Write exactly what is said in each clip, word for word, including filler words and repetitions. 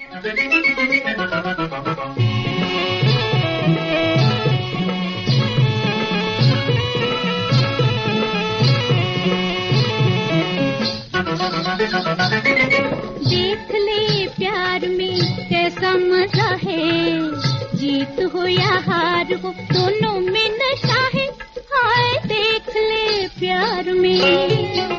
देख ले प्यार में कैसा मजा है, जीत हो या हार हो दोनों में नशा है। हाय देख ले प्यार में,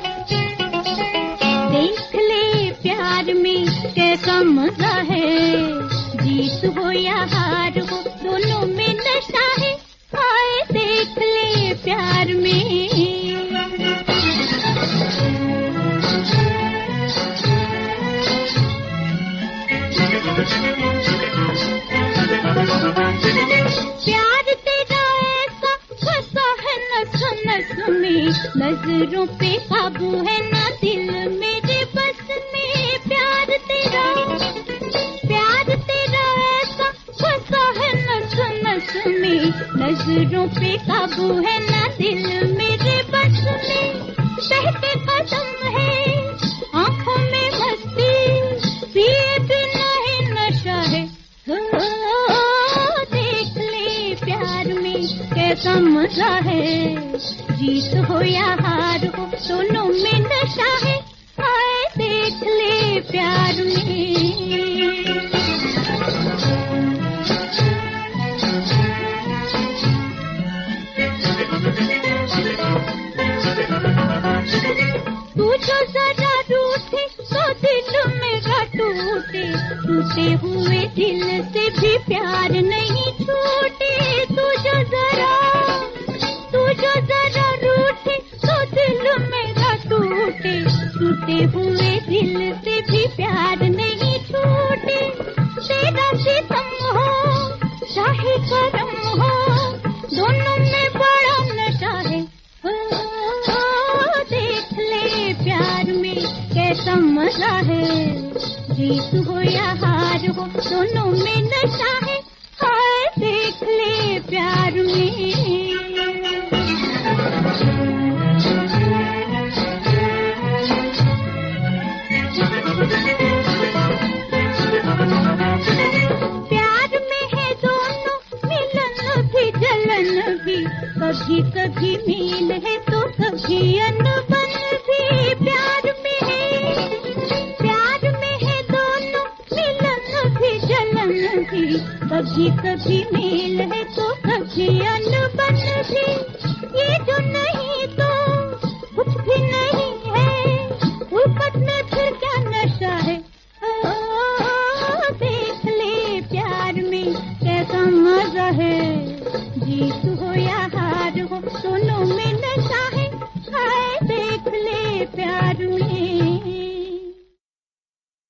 देख ले प्यार में कैसा मजा है, जीत हो या हार हो दोनों में नशा है। हाय देख ले प्यार में। प्यार तेरा ऐसा फंसा है नस नस में, नजरों पे काबू है ना दिल मेरे बस में। प्यार तेरा, प्यार तेरा ऐसा फंसा है नस नस में, नजरों पे काबू है ना दिल मेरे बस में। बहते कदम है आंखों में मस्ती, पिए बिना ही नशा है। देख ले प्यार में कैसा मजा है, जीत हो या हार हो दोनों में नशा है। हाय देख ले प्यार में। तू जो जरा रूठे तो दिल मेरा टूटे, टूटे हुए दिल से भी प्यार नहीं छूटे। तू जो जरा, तू जो जरा रूठे तो दिल मेरा टूटे, टूटे हुए दिल से भी प्यार नहीं छूटे। तेरा सितम हो चाहे करम हो, दोनों में बड़ा नशा है। देख ले प्यार में कैसा मजा है, जीत हो या हार हो दोनों में नशा है। हाय देख ले प्यार में। प्यार में है दोनों मिलन भी जलन भी, कभी कभी मील है तो कभी अनबन भी। प्यार में है, प्यार में है दोनों मिलन भी जलन भी, कभी कभी मील है तो कभी अनबन भी। ये जो नहीं तो कुछ भी नहीं है, उल्फत में फिर क्या नशा है। ओ, देख ले प्यार में कैसा मजा है, जीत हो या हार हो दोनों में नशा है। हाय देख ले प्यार में।